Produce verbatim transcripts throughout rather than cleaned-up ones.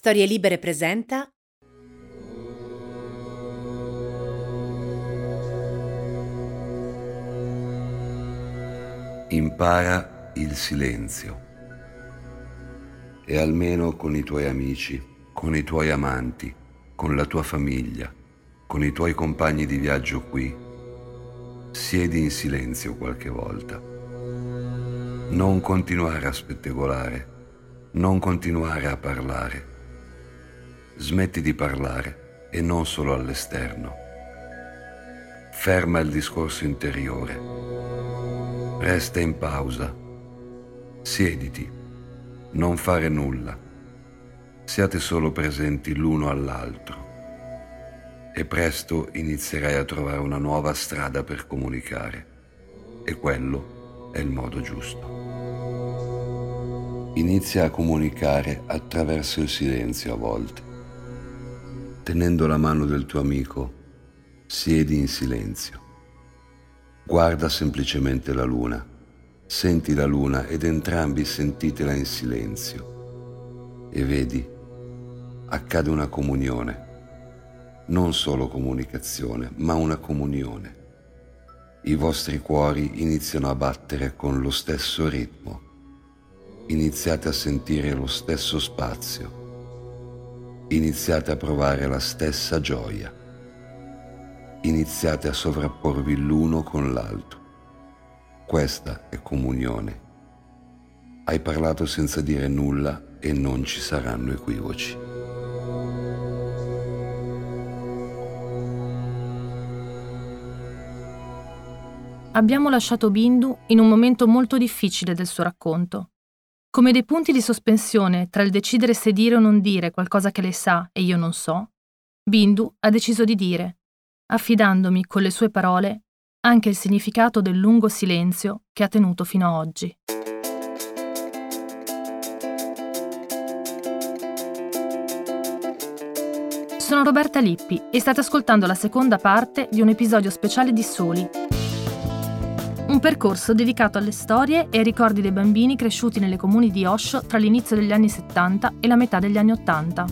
Storie Libere presenta Impara il silenzio. E almeno con i tuoi amici, con i tuoi amanti, con la tua famiglia, con i tuoi compagni di viaggio qui, siedi in silenzio qualche volta. Non continuare a spettegolare, non continuare a parlare. Smetti di parlare e non solo all'esterno. Ferma il discorso interiore. Resta in pausa. Siediti. Non fare nulla. Siate solo presenti l'uno all'altro. E presto inizierai a trovare una nuova strada per comunicare. E quello è il modo giusto. Inizia a comunicare attraverso il silenzio a volte. Tenendo la mano del tuo amico, siedi in silenzio. Guarda semplicemente la luna, senti la luna ed entrambi sentitela in silenzio. E vedi, accade una comunione. Non solo comunicazione, ma una comunione. I vostri cuori iniziano a battere con lo stesso ritmo. Iniziate a sentire lo stesso spazio. Iniziate a provare la stessa gioia. Iniziate a sovrapporvi l'uno con l'altro. Questa è comunione. Hai parlato senza dire nulla e non ci saranno equivoci. Abbiamo lasciato Bindu in un momento molto difficile del suo racconto. Come dei punti di sospensione tra il decidere se dire o non dire qualcosa che lei sa e io non so, Bindu ha deciso di dire, affidandomi con le sue parole anche il significato del lungo silenzio che ha tenuto fino a oggi. Sono Roberta Lippi e state ascoltando la seconda parte di un episodio speciale di Soli, un percorso dedicato alle storie e ai ricordi dei bambini cresciuti nelle comuni di Osho tra l'inizio degli anni settanta e la metà degli anni ottanta.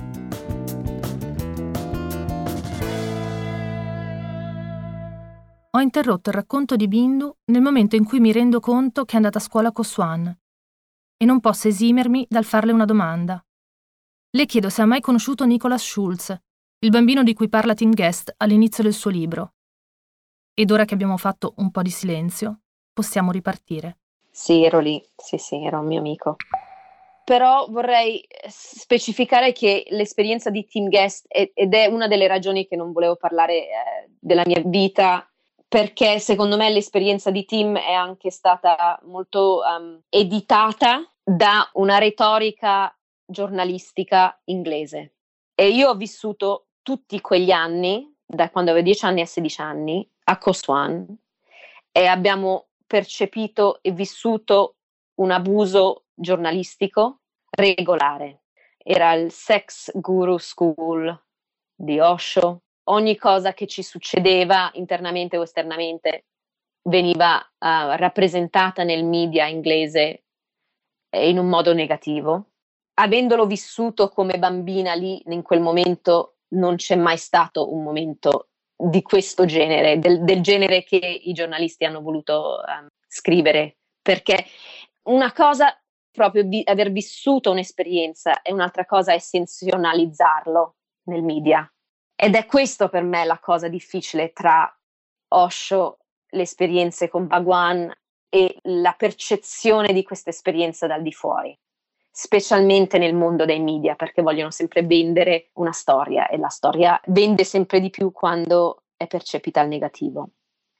Ho interrotto il racconto di Bindu nel momento in cui mi rendo conto che è andata a scuola a Koswan e non posso esimermi dal farle una domanda. Le chiedo se ha mai conosciuto Nicholas Schulz, il bambino di cui parla Tim Guest all'inizio del suo libro. Ed ora che abbiamo fatto un po' di silenzio, possiamo ripartire. Sì, ero lì, sì, sì, era un mio amico. Però vorrei specificare che l'esperienza di Tim Guest è, ed è una delle ragioni che non volevo parlare eh, della mia vita, perché secondo me l'esperienza di Tim è anche stata molto um, editata da una retorica giornalistica inglese. E io ho vissuto tutti quegli anni, da quando avevo dieci anni a sedici anni, a Koswan, e abbiamo percepito e vissuto un abuso giornalistico regolare. Era il sex guru school di Osho. Ogni cosa che ci succedeva internamente o esternamente veniva uh, rappresentata nel media inglese in un modo negativo. Avendolo vissuto come bambina lì, in quel momento, non c'è mai stato un momento di questo genere, del, del genere che i giornalisti hanno voluto um, scrivere, perché una cosa proprio vi, aver vissuto un'esperienza e un'altra cosa è sensazionalizzarlo nel media, ed è questo per me la cosa difficile tra Osho, le esperienze con Bhagwan e la percezione di questa esperienza dal di fuori, specialmente nel mondo dei media, perché vogliono sempre vendere una storia e la storia vende sempre di più quando è percepita al negativo.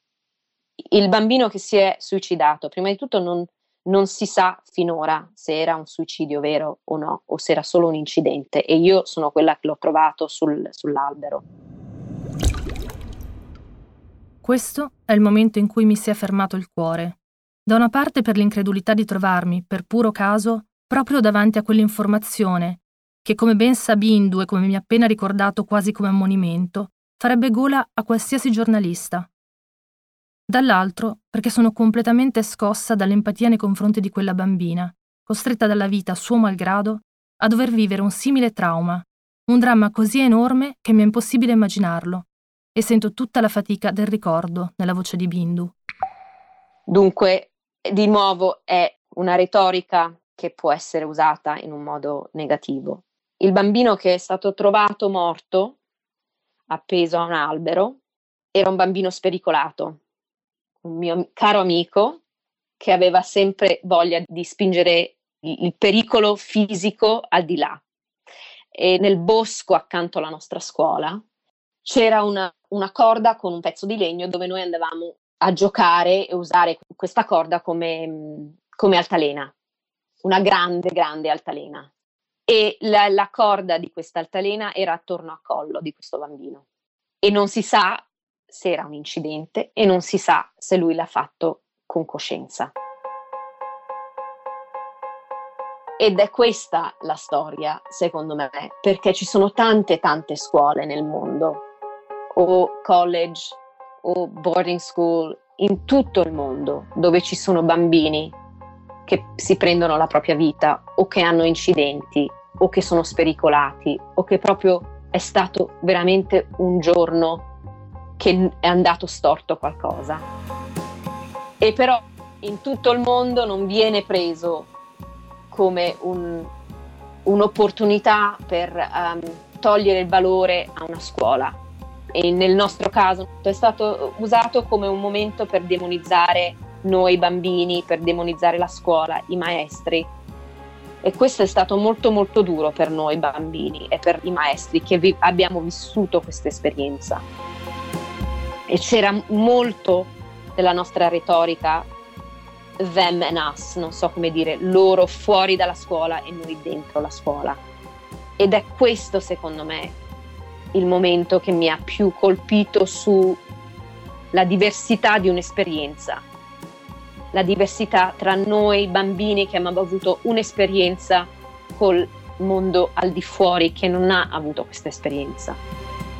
Il bambino che si è suicidato, prima di tutto non, non si sa finora se era un suicidio vero o no, o se era solo un incidente, e io sono quella che l'ho trovato sul, sull'albero. Questo è il momento in cui mi si è fermato il cuore. Da una parte per l'incredulità di trovarmi, per puro caso, proprio davanti a quell'informazione che, come ben sa Bindu e come mi ha appena ricordato quasi come ammonimento, farebbe gola a qualsiasi giornalista. Dall'altro, perché sono completamente scossa dall'empatia nei confronti di quella bambina, costretta dalla vita a suo malgrado a dover vivere un simile trauma, un dramma così enorme che mi è impossibile immaginarlo, e sento tutta la fatica del ricordo nella voce di Bindu. Dunque, di nuovo è una retorica che può essere usata in un modo negativo. Il bambino che è stato trovato morto, appeso a un albero, era un bambino spericolato, un mio caro amico che aveva sempre voglia di spingere il pericolo fisico al di là. E nel bosco accanto alla nostra scuola c'era una, una corda con un pezzo di legno dove noi andavamo a giocare e usare questa corda come, come altalena, una grande, grande altalena. E la, la corda di questa altalena era attorno al collo di questo bambino. E non si sa se era un incidente e non si sa se lui l'ha fatto con coscienza. Ed è questa la storia, secondo me, perché ci sono tante, tante scuole nel mondo, o college, o boarding school, in tutto il mondo, dove ci sono bambini che si prendono la propria vita, o che hanno incidenti, o che sono spericolati, o che proprio è stato veramente un giorno che è andato storto qualcosa. E però in tutto il mondo non viene preso come un, un'opportunità per um, togliere il valore a una scuola. E nel nostro caso è stato usato come un momento per demonizzare noi bambini, per demonizzare la scuola, i maestri. E questo è stato molto molto duro per noi bambini e per i maestri che vi- abbiamo vissuto questa esperienza. E c'era molto della nostra retorica them and us, non so come dire, loro fuori dalla scuola e noi dentro la scuola. Ed è questo, secondo me, il momento che mi ha più colpito sulla diversità di un'esperienza, la diversità tra noi bambini che abbiamo avuto un'esperienza col mondo al di fuori che non ha avuto questa esperienza.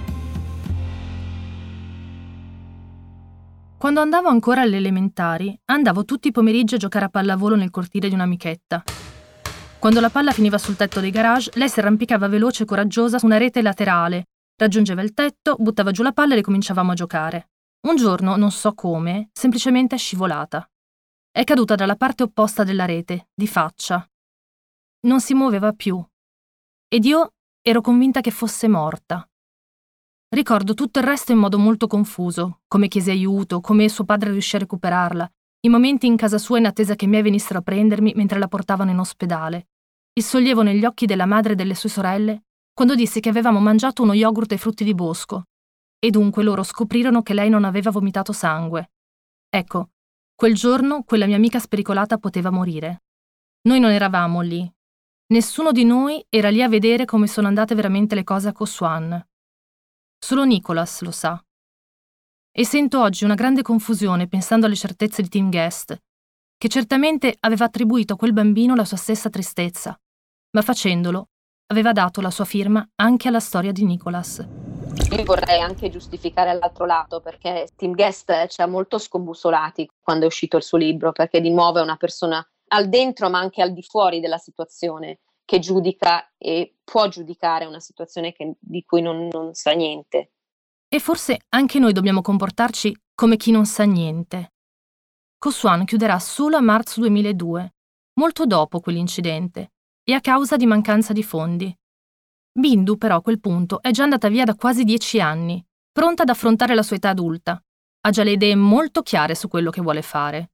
Quando andavo ancora alle elementari, andavo tutti i pomeriggi a giocare a pallavolo nel cortile di un'amichetta. Quando la palla finiva sul tetto dei garage, lei si arrampicava veloce e coraggiosa su una rete laterale, raggiungeva il tetto, buttava giù la palla e ricominciavamo a giocare. Un giorno, non so come, semplicemente è scivolata. È caduta dalla parte opposta della rete, di faccia. Non si muoveva più. Ed io ero convinta che fosse morta. Ricordo tutto il resto in modo molto confuso, come chiesi aiuto, come suo padre riuscì a recuperarla, i momenti in casa sua in attesa che i miei venissero a prendermi mentre la portavano in ospedale, il sollievo negli occhi della madre e delle sue sorelle quando disse che avevamo mangiato uno yogurt ai frutti di bosco, e dunque loro scoprirono che lei non aveva vomitato sangue. Ecco, quel giorno quella mia amica spericolata poteva morire. Noi non eravamo lì. Nessuno di noi era lì a vedere come sono andate veramente le cose a Khao Swan. Solo Nicholas lo sa. E sento oggi una grande confusione pensando alle certezze di Tim Guest, che certamente aveva attribuito a quel bambino la sua stessa tristezza, ma facendolo aveva dato la sua firma anche alla storia di Nicholas. Io vorrei anche giustificare l'altro lato, perché Tim Guest ci ha molto scombussolati quando è uscito il suo libro, perché di nuovo è una persona al dentro ma anche al di fuori della situazione, che giudica e può giudicare una situazione che, di cui non, non sa niente. E forse anche noi dobbiamo comportarci come chi non sa niente. Khao Swan chiuderà solo a marzo duemiladue, molto dopo quell'incidente, e a causa di mancanza di fondi. Bindu, però, a quel punto è già andata via da quasi dieci anni, pronta ad affrontare la sua età adulta. Ha già le idee molto chiare su quello che vuole fare.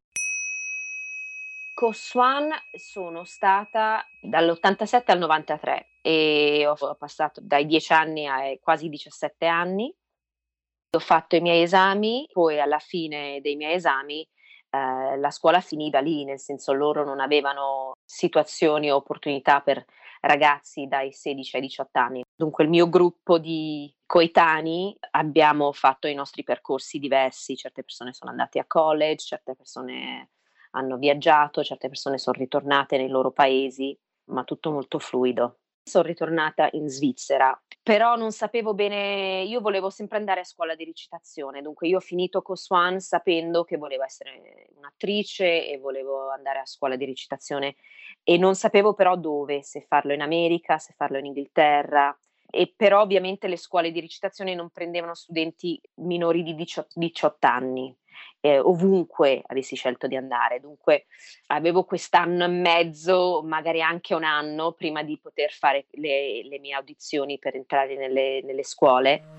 Khao Swan sono stata dall'ottantasette al novantatré e ho passato dai dieci anni ai quasi diciassette anni. Ho fatto i miei esami, poi alla fine dei miei esami eh, la scuola finiva lì, nel senso loro non avevano situazioni o opportunità per ragazzi dai sedici ai diciotto anni. Dunque il mio gruppo di coetanei abbiamo fatto i nostri percorsi diversi, certe persone sono andate a college, certe persone hanno viaggiato, certe persone sono ritornate nei loro paesi, ma tutto molto fluido. Sono ritornata in Svizzera Però non sapevo bene, io volevo sempre andare a scuola di recitazione, dunque io ho finito Koswan sapendo che volevo essere un'attrice e volevo andare a scuola di recitazione e non sapevo però dove, se farlo in America, se farlo in Inghilterra. E però ovviamente le scuole di recitazione non prendevano studenti minori di diciotto anni, eh, ovunque avessi scelto di andare. Dunque avevo quest'anno e mezzo, magari anche un anno, prima di poter fare le, le mie audizioni per entrare nelle, nelle scuole.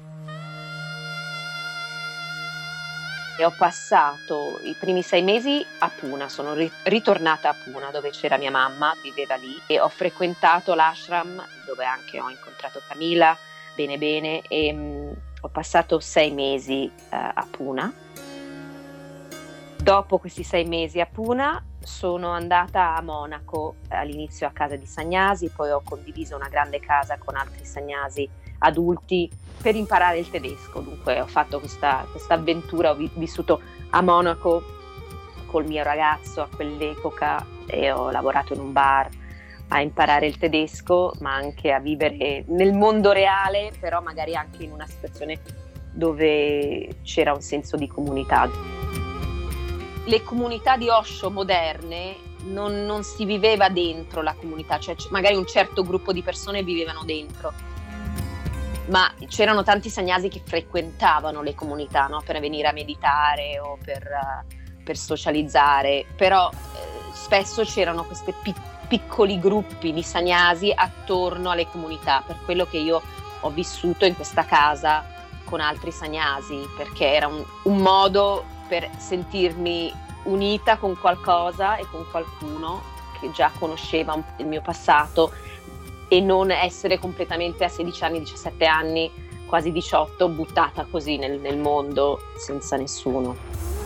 E ho passato i primi sei mesi a Pune, sono ri- ritornata a Pune dove c'era mia mamma, viveva lì, e ho frequentato l'ashram dove anche ho incontrato Camilla, bene bene, e mh, ho passato sei mesi uh, a Pune. Dopo questi sei mesi a Pune sono andata a Monaco, all'inizio a casa di Sagnasi, poi ho condiviso una grande casa con altri Sagnasi adulti per imparare il tedesco. Dunque ho fatto questa, questa avventura, ho vi- vissuto a Monaco col mio ragazzo a quell'epoca e ho lavorato in un bar a imparare il tedesco, ma anche a vivere nel mondo reale, però magari anche in una situazione dove c'era un senso di comunità. Le comunità di Osho moderne non, non si viveva dentro la comunità, cioè magari un certo gruppo di persone vivevano dentro, ma c'erano tanti sagnasi che frequentavano le comunità, no? Per venire a meditare o per, uh, per socializzare, però eh, spesso c'erano questi pic- piccoli gruppi di sagnasi attorno alle comunità, per quello che io ho vissuto in questa casa con altri sagnasi, perché era un, un modo per sentirmi unita con qualcosa e con qualcuno che già conosceva il mio passato e non essere completamente a sedici anni, diciassette anni, quasi diciotto, buttata così nel, nel mondo senza nessuno.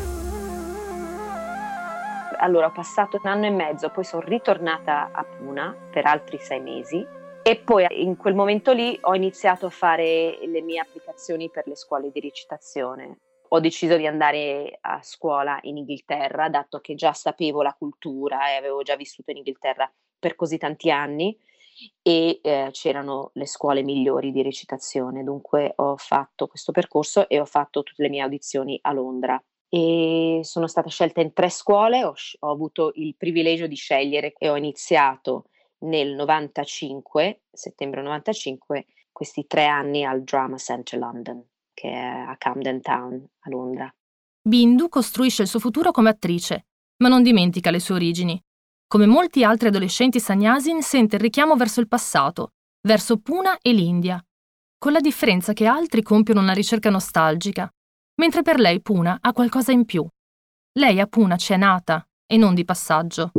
Allora ho passato un anno e mezzo, poi sono ritornata a Pune per altri sei mesi e poi in quel momento lì ho iniziato a fare le mie applicazioni per le scuole di recitazione. Ho deciso di andare a scuola in Inghilterra, dato che già sapevo la cultura e avevo già vissuto in Inghilterra per così tanti anni e eh, c'erano le scuole migliori di recitazione. Dunque ho fatto questo percorso e ho fatto tutte le mie audizioni a Londra. E sono stata scelta in tre scuole, ho, ho avuto il privilegio di scegliere e ho iniziato nel novantacinque, settembre novantacinque, questi tre anni al Drama Centre London, che è a Camden Town, a Londra. Bindu costruisce il suo futuro come attrice, ma non dimentica le sue origini. Come molti altri adolescenti Sannyasin, sente il richiamo verso il passato, verso Pune e l'India, con la differenza che altri compiono una ricerca nostalgica, mentre per lei Pune ha qualcosa in più. Lei a Pune c'è nata e non di passaggio.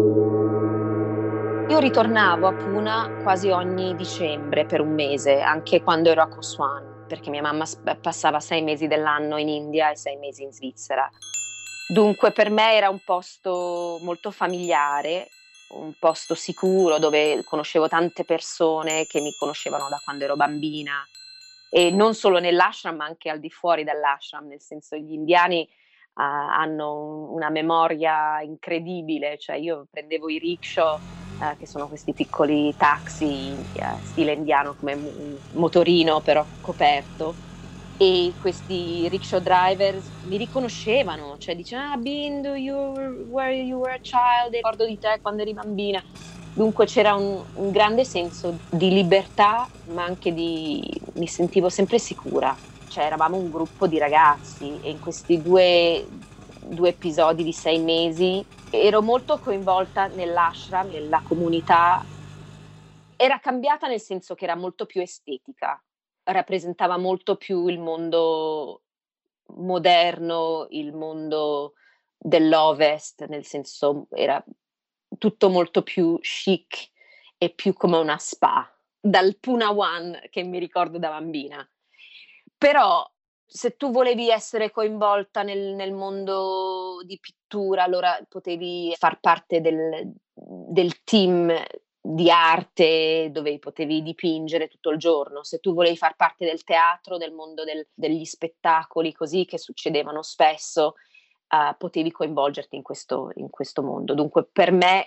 Io ritornavo a Pune quasi ogni dicembre per un mese, anche quando ero a Koswan, perché mia mamma passava sei mesi dell'anno in India e sei mesi in Svizzera. Dunque per me era un posto molto familiare, un posto sicuro dove conoscevo tante persone che mi conoscevano da quando ero bambina e non solo nell'ashram ma anche al di fuori dell'ashram, nel senso gli indiani uh, hanno una memoria incredibile, cioè io prendevo i rickshaw uh, che sono questi piccoli taxi uh, stile indiano come un motorino però coperto e questi rickshaw drivers mi riconoscevano, cioè dicevano ah Bindu, you were, you were a child, ricordo di te quando eri bambina. Dunque c'era un, un grande senso di libertà, ma anche di mi sentivo sempre sicura. Cioè eravamo un gruppo di ragazzi e in questi due, due episodi di sei mesi ero molto coinvolta nell'ashram, nella comunità. Era cambiata nel senso che era molto più estetica, rappresentava molto più il mondo moderno, il mondo dell'Ovest, nel senso era tutto molto più chic e più come una spa, dal Pune One che mi ricordo da bambina. Però se tu volevi essere coinvolta nel, nel mondo di pittura, allora potevi far parte del, del team di arte dove potevi dipingere tutto il giorno. Se tu volevi far parte del teatro, del mondo del, degli spettacoli così che succedevano spesso, uh, potevi coinvolgerti in questo, in questo mondo. Dunque per me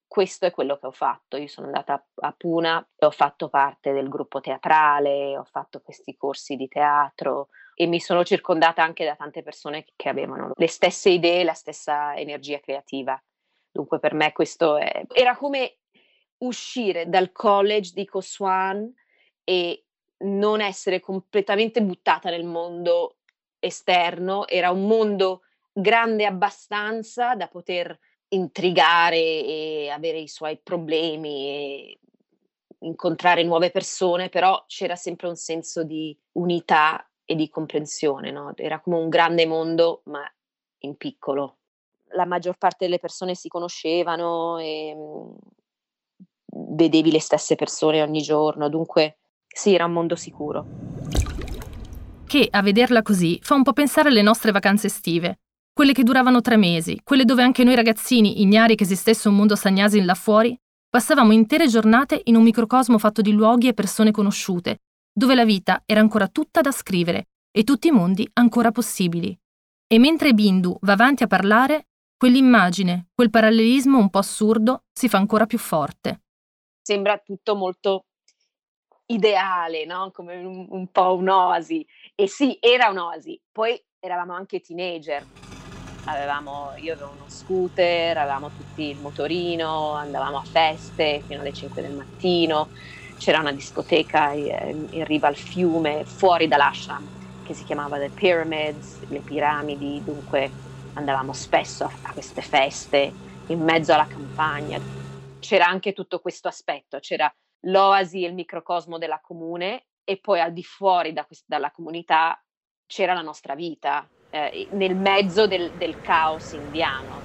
questo è quello che ho fatto. Io sono andata a Puna e ho fatto parte del gruppo teatrale, ho fatto questi corsi di teatro e mi sono circondata anche da tante persone che avevano le stesse idee, la stessa energia creativa. Dunque per me questo è... era come uscire dal college di Ko Swan e non essere completamente buttata nel mondo esterno. Era un mondo grande abbastanza da poter intrigare e avere i suoi problemi e incontrare nuove persone, però c'era sempre un senso di unità e di comprensione, no? Era come un grande mondo, ma in piccolo. La maggior parte delle persone si conoscevano e mh, vedevi le stesse persone ogni giorno, dunque sì, era un mondo sicuro. Che, a vederla così, fa un po' pensare alle nostre vacanze estive. Quelle che duravano tre mesi, quelle dove anche noi ragazzini, ignari che esistesse un mondo Sagnasin là fuori, passavamo intere giornate in un microcosmo fatto di luoghi e persone conosciute, dove la vita era ancora tutta da scrivere e tutti i mondi ancora possibili. E mentre Bindu va avanti a parlare, quell'immagine, quel parallelismo un po' assurdo si fa ancora più forte. Sembra tutto molto ideale, no? Come un, un po' un'oasi. E sì, era un'oasi. Poi eravamo anche teenager. Avevamo, io avevo uno scooter, avevamo tutti il motorino, andavamo a feste fino alle cinque del mattino. C'era una discoteca in, in riva al fiume, fuori dall'ashram, che si chiamava The Pyramids, le piramidi. Dunque andavamo spesso a, a queste feste in mezzo alla campagna. C'era anche tutto questo aspetto, c'era l'oasi e il microcosmo della comune e poi al di fuori da quest- dalla comunità c'era la nostra vita, eh, nel mezzo del, del caos indiano.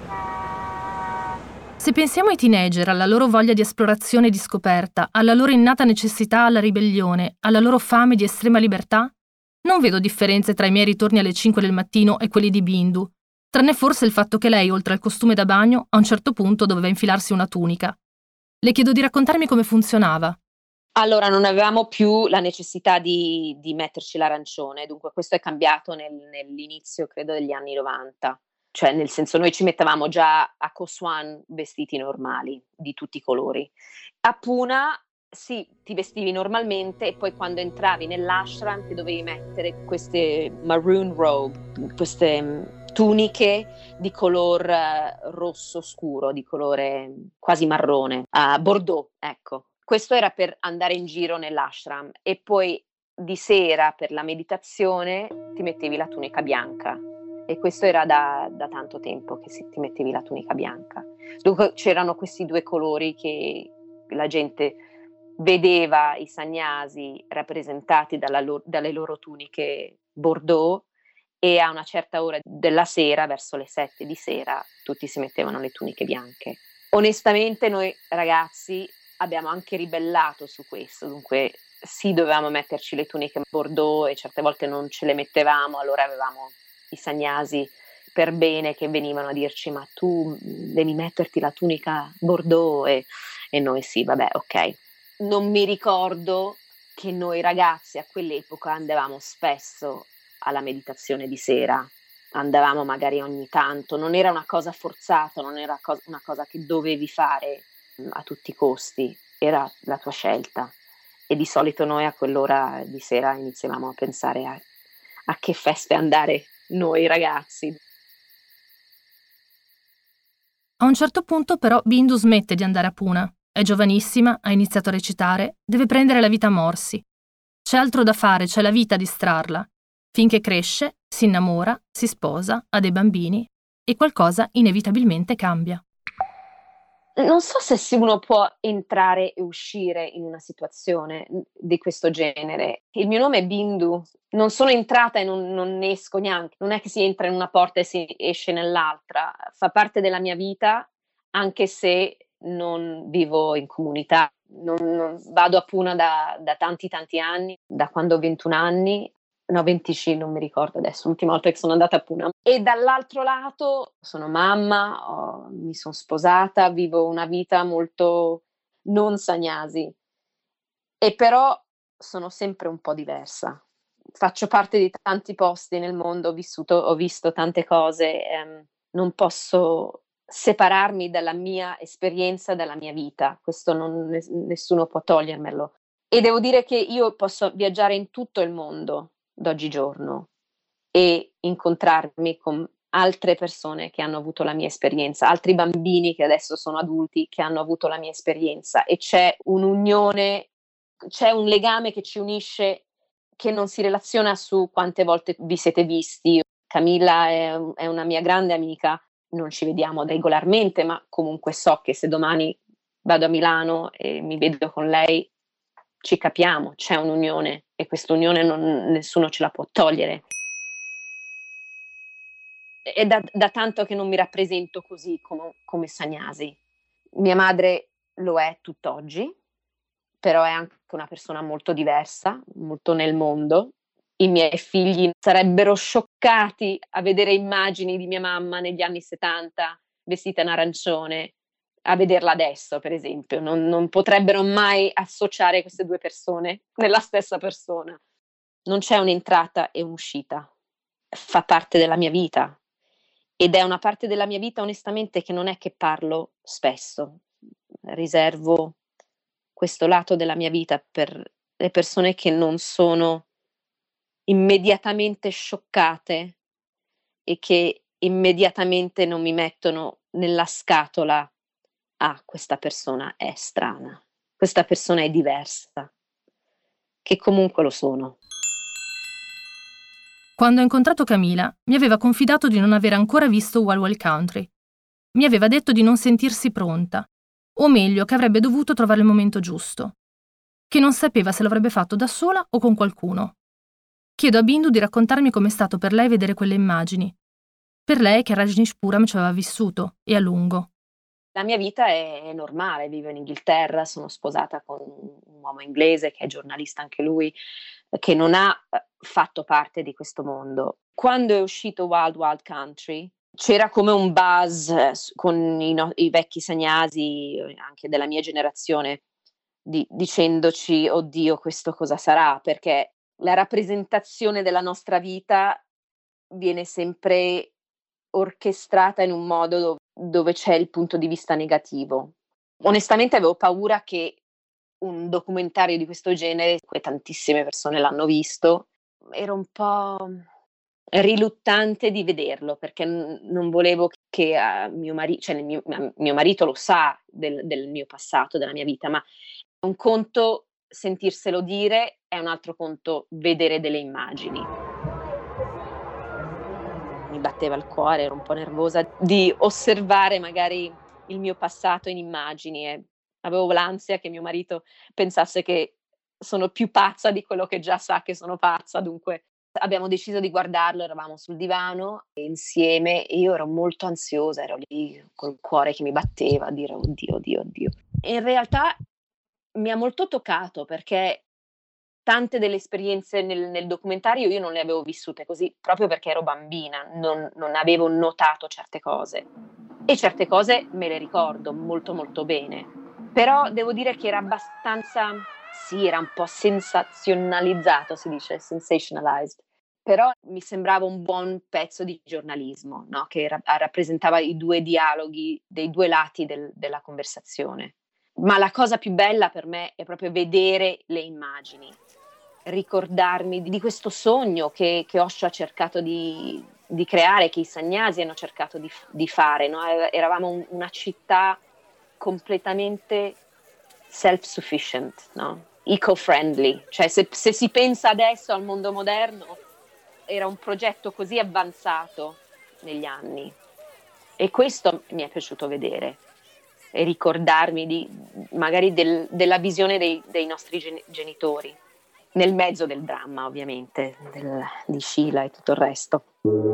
Se pensiamo ai teenager, alla loro voglia di esplorazione e di scoperta, alla loro innata necessità alla ribellione, alla loro fame di estrema libertà, non vedo differenze tra i miei ritorni alle cinque del mattino e quelli di Bindu, tranne forse il fatto che lei, oltre al costume da bagno, a un certo punto doveva infilarsi una tunica. Le chiedo di raccontarmi come funzionava. Allora, non avevamo più la necessità di, di metterci l'arancione, dunque questo è cambiato nel, nell'inizio, credo, degli anni novanta. Cioè, nel senso, noi ci mettevamo già a Ko Swan vestiti normali, di tutti i colori. A Puna, sì, ti vestivi normalmente e poi quando entravi nell'ashram ti dovevi mettere queste maroon robe, queste mh, tuniche di color eh, rosso scuro, di colore quasi marrone, a bordeaux, ecco. Questo era per andare in giro nell'ashram e poi di sera per la meditazione ti mettevi la tunica bianca e questo era da, da tanto tempo che si, ti mettevi la tunica bianca. Dunque c'erano questi due colori che la gente vedeva i sagnasi rappresentati dalla lo, dalle loro tuniche bordeaux e a una certa ora della sera, verso le sette di sera, tutti si mettevano le tuniche bianche. Onestamente noi ragazzi abbiamo anche ribellato su questo, dunque sì, dovevamo metterci le tuniche bordeaux e certe volte non ce le mettevamo, allora avevamo i sagnasi per bene che venivano a dirci ma tu devi metterti la tunica bordeaux e, e noi sì, vabbè, ok. Non mi ricordo che noi ragazzi a quell'epoca andavamo spesso alla meditazione di sera, andavamo magari ogni tanto, non era una cosa forzata, non era co- una cosa che dovevi fare a tutti i costi, era la tua scelta e di solito noi a quell'ora di sera iniziavamo a pensare a, a che feste andare noi ragazzi. A un certo punto però Bindu smette di andare a Puna. È giovanissima, ha iniziato a recitare, deve prendere la vita a morsi. C'è altro da fare, c'è la vita a distrarla. Finché cresce, si innamora, si sposa, ha dei bambini e qualcosa inevitabilmente cambia. Non so se uno può entrare e uscire in una situazione di questo genere. Il mio nome è Bindu, non sono entrata e non, non esco neanche, non è che si entra in una porta e si esce nell'altra, fa parte della mia vita, anche se non vivo in comunità. Non, non, vado a Puna da, da tanti tanti anni, da quando ho ventuno anni, no venticinque, non mi ricordo adesso, l'ultima volta che sono andata a Puna. E dall'altro lato sono mamma, ho, mi sono sposata, vivo una vita molto non sagnasi e però sono sempre un po' diversa. Faccio parte di tanti posti nel mondo, ho vissuto, ho visto tante cose, ehm, non posso separarmi dalla mia esperienza, dalla mia vita. Questo non, nessuno può togliermelo. E devo dire che io posso viaggiare in tutto il mondo d'oggigiorno e incontrarmi con altre persone che hanno avuto la mia esperienza, altri bambini che adesso sono adulti che hanno avuto la mia esperienza, e c'è un'unione, c'è un legame che ci unisce, che non si relaziona su quante volte vi siete visti. Camilla è, è una mia grande amica, non ci vediamo regolarmente, ma comunque so che se domani vado a Milano e mi vedo con lei, ci capiamo, c'è un'unione, e questa unione non, nessuno ce la può togliere. È da, da tanto che non mi rappresento così come, come Sagnasi. Mia madre lo è tutt'oggi, però è anche una persona molto diversa, molto nel mondo. I miei figli sarebbero scioccati a vedere immagini di mia mamma negli anni settanta vestita in arancione, a vederla adesso, per esempio. Non, non potrebbero mai associare queste due persone nella stessa persona. Non c'è un'entrata e un'uscita. Fa parte della mia vita. Ed è una parte della mia vita, onestamente, che non è che parlo spesso. Riservo questo lato della mia vita per le persone che non sono immediatamente scioccate e che immediatamente non mi mettono nella scatola: ah, questa persona è strana, questa persona è diversa, che comunque lo sono. Quando ho incontrato Camila, mi aveva confidato di non aver ancora visto Wild Wild Country. Mi aveva detto di non sentirsi pronta, o meglio, che avrebbe dovuto trovare il momento giusto, che non sapeva se l'avrebbe fatto da sola o con qualcuno. Chiedo a Bindu di raccontarmi com'è stato per lei vedere quelle immagini. Per lei che Rajneeshpuram ci aveva vissuto, e a lungo. La mia vita è normale, vivo in Inghilterra, sono sposata con un uomo inglese che è giornalista anche lui, che non ha fatto parte di questo mondo. Quando è uscito Wild Wild Country c'era come un buzz con i, no- i vecchi Sagnasi, anche della mia generazione, di- dicendoci: oddio, questo cosa sarà? Perché la rappresentazione della nostra vita viene sempre orchestrata in un modo dove, dove c'è il punto di vista negativo. Onestamente avevo paura che un documentario di questo genere, che tantissime persone l'hanno visto, ero un po' riluttante di vederlo, perché n- non volevo che uh, mio marito, cioè mio, mio marito lo sa del, del mio passato, della mia vita, ma un conto sentirselo dire, è un altro conto vedere delle immagini. Mi batteva il cuore, ero un po' nervosa di osservare magari il mio passato in immagini, e avevo l'ansia che mio marito pensasse che sono più pazza di quello che già sa che sono pazza. Dunque abbiamo deciso di guardarlo, eravamo sul divano insieme e io ero molto ansiosa, ero lì col cuore che mi batteva a dire oddio, oddio, oddio. E in realtà mi ha molto toccato, perché tante delle esperienze nel, nel documentario io non le avevo vissute così, proprio perché ero bambina, non, non avevo notato certe cose, e certe cose me le ricordo molto molto bene, però devo dire che era abbastanza, sì, era un po' sensazionalizzato, si dice, sensationalized, però mi sembrava un buon pezzo di giornalismo, no? Che ra- rappresentava i due dialoghi dei due lati del, della conversazione. Ma la cosa più bella per me è proprio vedere le immagini, ricordarmi di questo sogno che, che Osho ha cercato di, di creare, che i Sagnasi hanno cercato di, di fare, no? Eravamo un, una città completamente self-sufficient, no? Eco-friendly, cioè se, se si pensa adesso al mondo moderno, era un progetto così avanzato negli anni, e questo mi è piaciuto vedere e ricordarmi di, magari del, della visione dei, dei nostri gen- genitori, nel mezzo del dramma ovviamente, del, di Sheila e tutto il resto.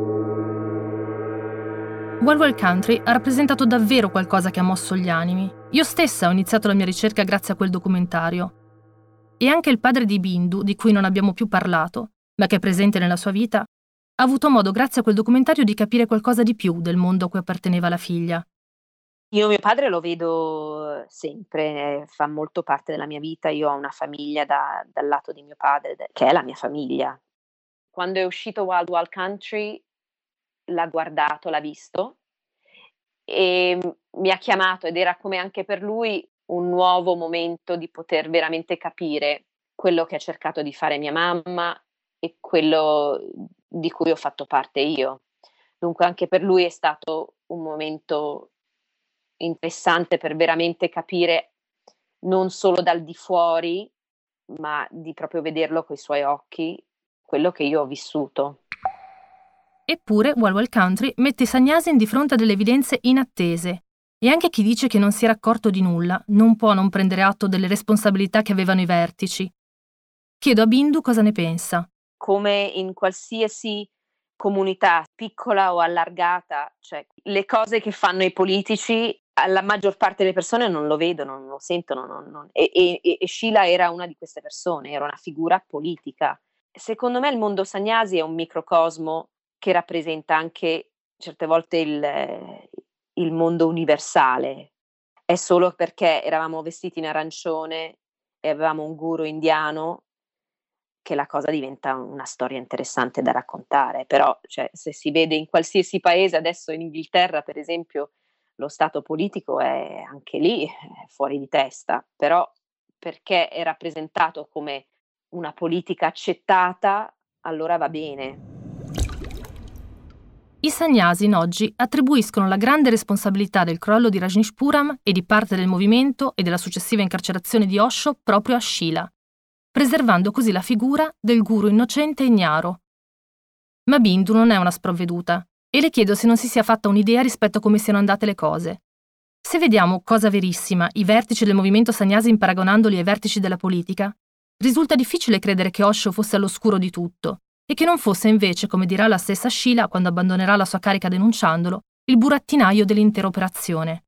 Wild Wild Country ha rappresentato davvero qualcosa che ha mosso gli animi. Io stessa ho iniziato la mia ricerca grazie a quel documentario. E anche il padre di Bindu, di cui non abbiamo più parlato, ma che è presente nella sua vita, ha avuto modo grazie a quel documentario di capire qualcosa di più del mondo a cui apparteneva la figlia. Io mio padre lo vedo sempre, fa molto parte della mia vita. Io ho una famiglia da, dal lato di mio padre, che è la mia famiglia. Quando è uscito Wild Wild Country l'ha guardato, l'ha visto, e mi ha chiamato ed era come anche per lui un nuovo momento di poter veramente capire quello che ha cercato di fare mia mamma e quello di cui ho fatto parte io. Dunque anche per lui è stato un momento interessante per veramente capire non solo dal di fuori, ma di proprio vederlo coi suoi occhi, quello che io ho vissuto. Eppure Wild Wild Country mette i Sagnasin di fronte a delle evidenze inattese e anche chi dice che non si era accorto di nulla non può non prendere atto delle responsabilità che avevano i vertici. Chiedo a Bindu cosa ne pensa. Come in qualsiasi comunità, piccola o allargata, cioè le cose che fanno i politici, la maggior parte delle persone non lo vedono, non lo sentono, non, non. E, e, e Sheila era una di queste persone, era una figura politica. Secondo me il mondo Sagnasi è un microcosmo che rappresenta anche certe volte il, il mondo universale. È solo perché eravamo vestiti in arancione e avevamo un guru indiano che la cosa diventa una storia interessante da raccontare. Però cioè, se si vede in qualsiasi paese, adesso in Inghilterra per esempio, lo stato politico è anche lì è fuori di testa, però perché è rappresentato come una politica accettata, allora va bene. I Sagnasin oggi attribuiscono la grande responsabilità del crollo di Rajneeshpuram e di parte del movimento e della successiva incarcerazione di Osho proprio a Sheila, preservando così la figura del guru innocente e ignaro. Ma Bindu non è una sprovveduta e le chiedo se non si sia fatta un'idea rispetto a come siano andate le cose. Se vediamo, cosa verissima, i vertici del movimento Sagnasin paragonandoli ai vertici della politica, risulta difficile credere che Osho fosse all'oscuro di tutto e che non fosse invece, come dirà la stessa Sheila quando abbandonerà la sua carica denunciandolo, il burattinaio dell'intera operazione.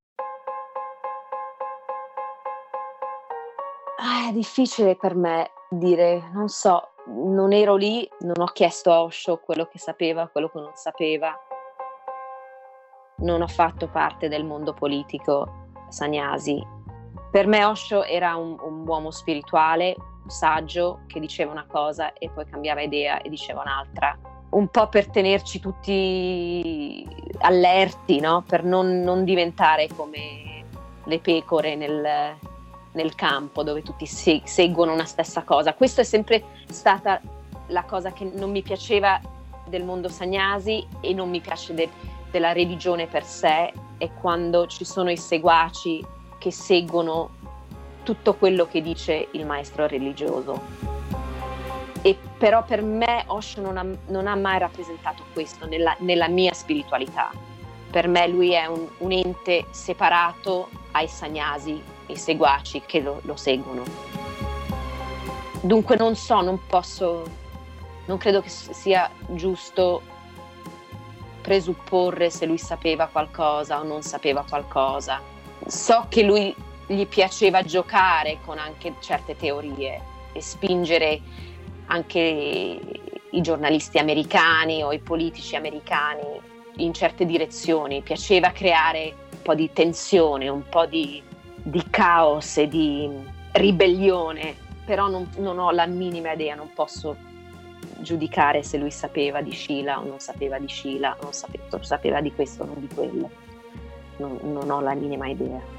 Ah, è difficile per me dire, non so, non ero lì, non ho chiesto a Osho quello che sapeva, quello che non sapeva. Non ho fatto parte del mondo politico Sagnasi. Per me Osho era un, un uomo spirituale, saggio, che diceva una cosa e poi cambiava idea e diceva un'altra. Un po' per tenerci tutti allerti, no? Per non, non diventare come le pecore nel, nel campo dove tutti se- seguono una stessa cosa. Questa è sempre stata la cosa che non mi piaceva del mondo Sagnasi e non mi piace de- della religione per sé, è quando ci sono i seguaci che seguono tutto quello che dice il maestro religioso. E però per me Osho non ha, non ha mai rappresentato questo nella, nella mia spiritualità. Per me lui è un, un ente separato ai Sagnasi, i seguaci che lo, lo seguono. Dunque non so, non posso, non credo che sia giusto presupporre se lui sapeva qualcosa o non sapeva qualcosa. So che lui gli piaceva giocare con anche certe teorie e spingere anche i giornalisti americani o i politici americani in certe direzioni. Piaceva creare un po' di tensione, un po' di, di caos e di ribellione, però non, non ho la minima idea, non posso giudicare se lui sapeva di Sheila o non sapeva di Sheila, non sapeva, sapeva di questo o non di quello. Non, non ho la minima idea.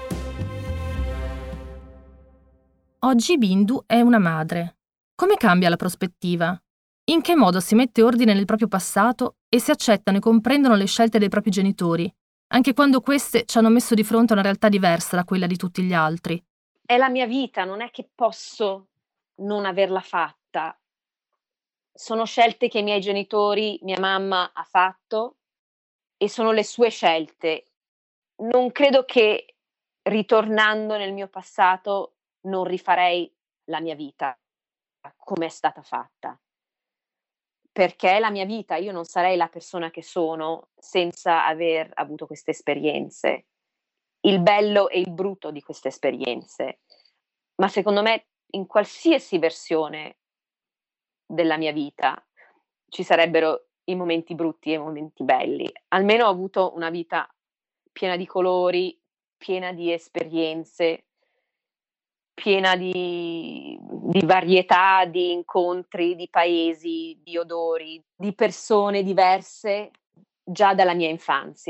Oggi Bindu è una madre. Come cambia la prospettiva? In che modo si mette ordine nel proprio passato e si accettano e comprendono le scelte dei propri genitori, anche quando queste ci hanno messo di fronte a una realtà diversa da quella di tutti gli altri? È la mia vita, non è che posso non averla fatta. Sono scelte che i miei genitori, mia mamma ha fatto e sono le sue scelte. Non credo che ritornando nel mio passato non rifarei la mia vita come è stata fatta, perché è la mia vita, io non sarei la persona che sono senza aver avuto queste esperienze, il bello e il brutto di queste esperienze, ma secondo me in qualsiasi versione della mia vita ci sarebbero i momenti brutti e i momenti belli. Almeno ho avuto una vita piena di colori, piena di esperienze, piena di, di varietà, di incontri, di paesi, di odori, di persone diverse già dalla mia infanzia.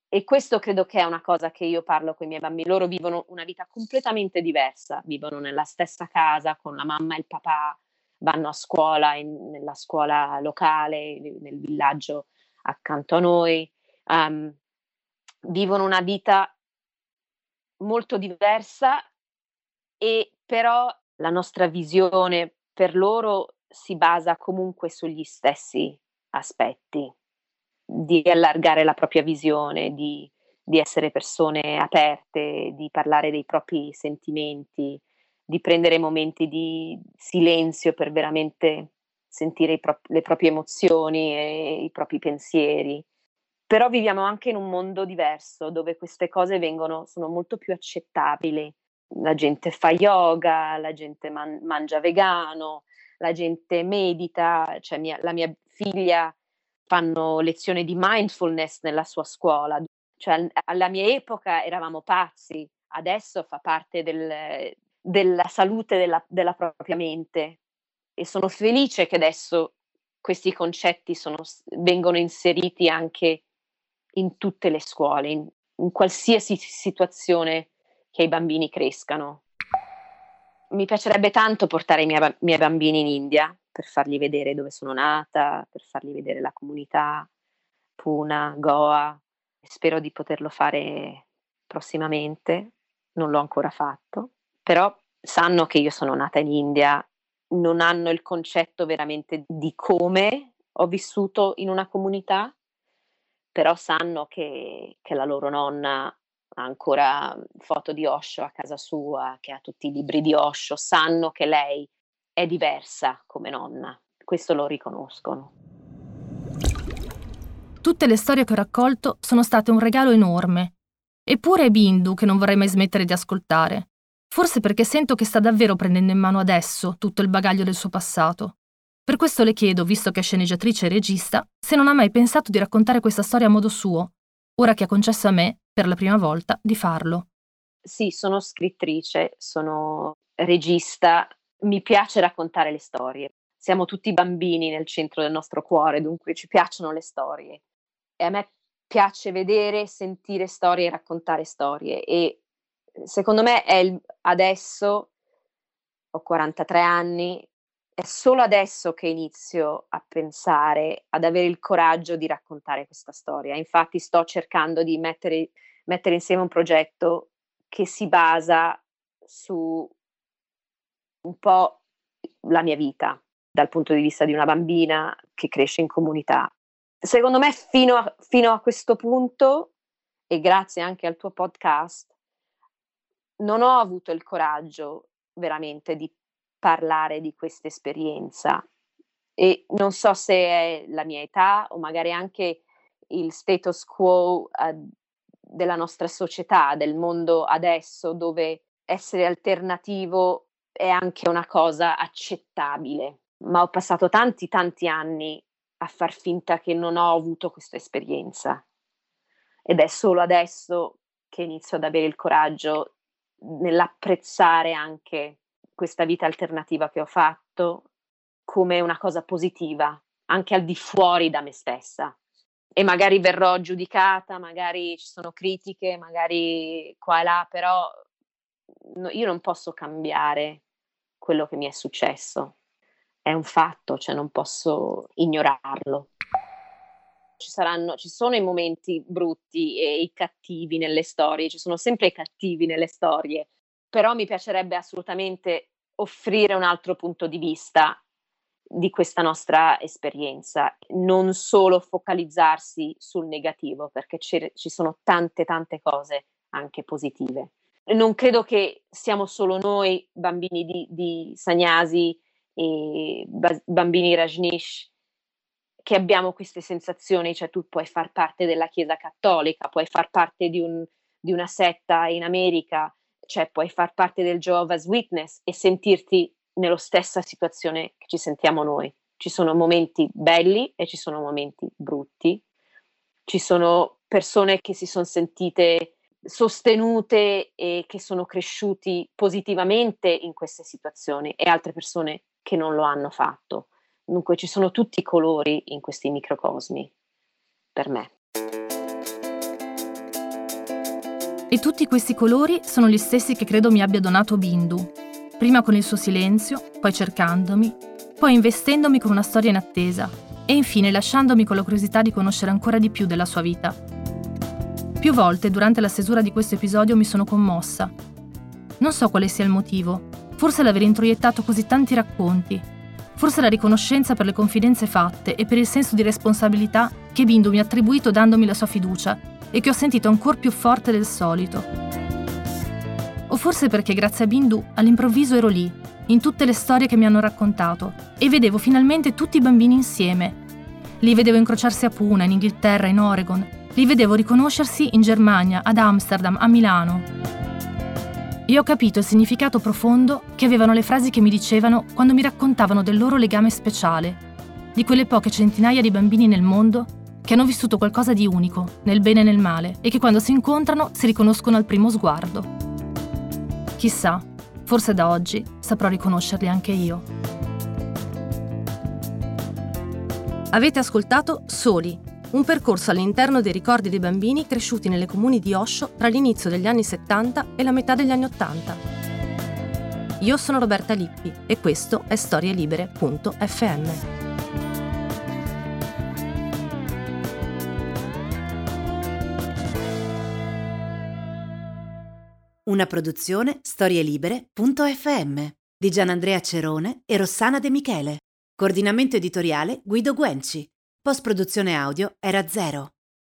E questo credo che è una cosa che io parlo con i miei bambini. Loro vivono una vita completamente diversa, vivono nella stessa casa con la mamma e il papà, vanno a scuola in, nella scuola locale, nel villaggio accanto a noi, um, vivono una vita molto diversa, e però la nostra visione per loro si basa comunque sugli stessi aspetti, di allargare la propria visione, di, di essere persone aperte, di parlare dei propri sentimenti, di prendere momenti di silenzio per veramente sentire i pro- le proprie emozioni e i propri pensieri. Però viviamo anche in un mondo diverso, dove queste cose vengono, sono molto più accettabili. La gente fa yoga, la gente man- mangia vegano, la gente medita, cioè mia, la mia figlia fanno lezioni di mindfulness nella sua scuola. Cioè, alla mia epoca eravamo pazzi, adesso fa parte del, della salute della, della propria mente, e sono felice che adesso questi concetti sono, vengono inseriti anche in tutte le scuole, in, in qualsiasi situazione che i bambini crescano. Mi piacerebbe tanto portare i miei, miei bambini in India per fargli vedere dove sono nata, per fargli vedere la comunità, Pune, Goa. Spero di poterlo fare prossimamente, non l'ho ancora fatto, però sanno che io sono nata in India, non hanno il concetto veramente di come ho vissuto in una comunità, però sanno che, che la loro nonna ha ancora foto di Osho a casa sua, che ha tutti i libri di Osho, sanno che lei è diversa come nonna, questo lo riconoscono. Tutte le storie che ho raccolto sono state un regalo enorme, eppure è Bindu che non vorrei mai smettere di ascoltare, forse perché sento che sta davvero prendendo in mano adesso tutto il bagaglio del suo passato. Per questo le chiedo, visto che è sceneggiatrice e regista, se non ha mai pensato di raccontare questa storia a modo suo, ora che ha concesso a me, per la prima volta, di farlo. Sì, sono scrittrice, sono regista, mi piace raccontare le storie. Siamo tutti bambini nel centro del nostro cuore, dunque ci piacciono le storie. E a me piace vedere, sentire storie e raccontare storie. E secondo me è il, adesso, ho quarantatré anni, è solo adesso che inizio a pensare, ad avere il coraggio di raccontare questa storia. Infatti sto cercando di mettere, mettere insieme un progetto che si basa su un po' la mia vita, dal punto di vista di una bambina che cresce in comunità. Secondo me fino a, fino a questo punto, e grazie anche al tuo podcast, non ho avuto il coraggio veramente di parlare di questa esperienza, e non so se è la mia età o magari anche il status quo uh, della nostra società, del mondo adesso, dove essere alternativo è anche una cosa accettabile. Ma ho passato tanti tanti anni a far finta che non ho avuto questa esperienza, ed è solo adesso che inizio ad avere il coraggio nell'apprezzare anche questa vita alternativa che ho fatto come una cosa positiva, anche al di fuori da me stessa. E magari verrò giudicata, magari ci sono critiche, magari qua e là, però no, io non posso cambiare quello che mi è successo. È un fatto, cioè non posso ignorarlo. Ci saranno, ci sono i momenti brutti e i cattivi nelle storie, ci sono sempre i cattivi nelle storie, però mi piacerebbe assolutamente offrire un altro punto di vista di questa nostra esperienza, non solo focalizzarsi sul negativo, perché ci, ci sono tante tante cose anche positive. Non credo che siamo solo noi bambini di, di Sannyasi e bambini Rajneesh che abbiamo queste sensazioni, cioè tu puoi far parte della Chiesa Cattolica, puoi far parte di, un, di una setta in America, cioè puoi far parte del Jehovah's Witness e sentirti nella stessa situazione che ci sentiamo noi. Ci sono momenti belli e ci sono momenti brutti, ci sono persone che si sono sentite sostenute e che sono cresciuti positivamente in queste situazioni, e altre persone che non lo hanno fatto. Dunque ci sono tutti i colori in questi microcosmi, per me. E tutti questi colori sono gli stessi che credo mi abbia donato Bindu, prima con il suo silenzio, poi cercandomi, poi investendomi con una storia in attesa e infine lasciandomi con la curiosità di conoscere ancora di più della sua vita. Più volte durante la stesura di questo episodio mi sono commossa. Non so quale sia il motivo, forse l'aver introiettato così tanti racconti, forse la riconoscenza per le confidenze fatte e per il senso di responsabilità che Bindu mi ha attribuito dandomi la sua fiducia e che ho sentito ancora più forte del solito. O forse perché grazie a Bindu all'improvviso ero lì, in tutte le storie che mi hanno raccontato, e vedevo finalmente tutti i bambini insieme. Li vedevo incrociarsi a Puna, in Inghilterra, in Oregon. Li vedevo riconoscersi in Germania, ad Amsterdam, a Milano. E ho capito il significato profondo che avevano le frasi che mi dicevano quando mi raccontavano del loro legame speciale, di quelle poche centinaia di bambini nel mondo che hanno vissuto qualcosa di unico, nel bene e nel male, e che quando si incontrano si riconoscono al primo sguardo. Chissà, forse da oggi saprò riconoscerli anche io. Avete ascoltato Soli, un percorso all'interno dei ricordi dei bambini cresciuti nelle comuni di Osho tra l'inizio degli anni settanta e la metà degli anni ottanta. Io sono Roberta Lippi e questo è storielibere punto effe emme. Una produzione storielibere punto effe emme di Gianandrea Cerone e Rossana De Michele. Coordinamento editoriale Guido Guenci. Post-produzione audio Era Zero.